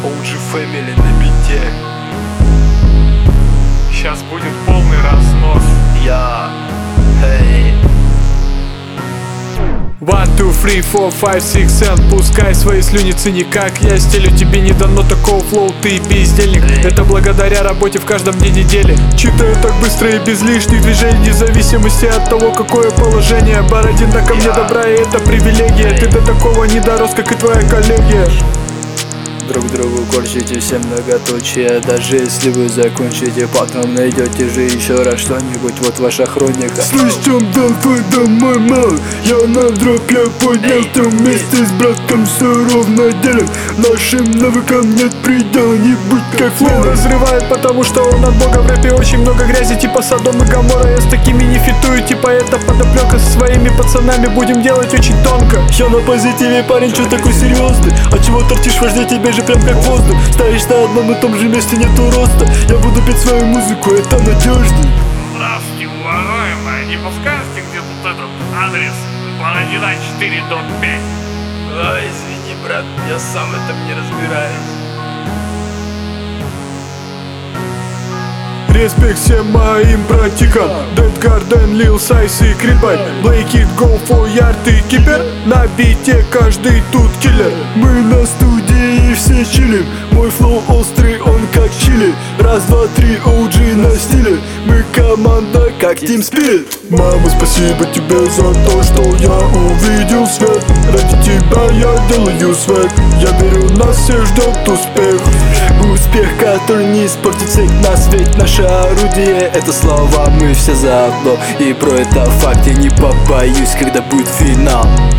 OG Family на бите. Сейчас будет полный разнос. Я, эй. 1, 2, 3, 4, 5, 6, 7. Пускай свои слюни цени, как я стелю. Тебе не дано такого флоу, ты бездельник. Это благодаря работе в каждом дне недели. Читаю так быстро и без лишних движений, в зависимости от того, какое положение. Бородина ко мне добра, и это привилегия. Ты до такого не дорос, как и твоя коллегия. Друг другу корчите все многоточие. Даже если вы закончите, потом найдете же еще раз что-нибудь. Вот ваша хроника. Слишком долго домой мал. Я на дроп, я поднял там вместе с братком все ровно делим. Нашим навыкам нет предела, не будь как Флоу Ленин. разрывает, потому что он от бога. В рэпе очень много грязи, типа Содом и Гоморра. Я с такими не фитую, типа это подоплека. Со своими пацанами будем делать очень тонко. Я на позитиве, парень, чё такой серьезный? А чего торчишь вождя, тебе же прям как воздух. Стоишь на одном и том же месте, нету роста. Я буду петь свою музыку, это надежней. Здравствуйте, уважаемые, не подскажете, где тут этот адрес? Бородина 4, дом 5. Извини, брат, я сам в этом не разбираюсь. Респект всем моим братикам. Dead Garden, Lil Size и Крипай. Blake It, Go For Yard и Кипер. На бите каждый тут киллер. Мы на студии и все чилим. Мой флоу острый, он как чили. Раз, два, три, OG на стиле. Мы команда, как Team Spirit. Мама, спасибо тебе за то, что я увидел свет. Ради тебя я делаю свет. Я верю, нас всех ждет успех. Успех, который не испортит всех нас. Ведь наше орудие — это слова, мы все заодно. И про это факт я не побоюсь, когда будет финал.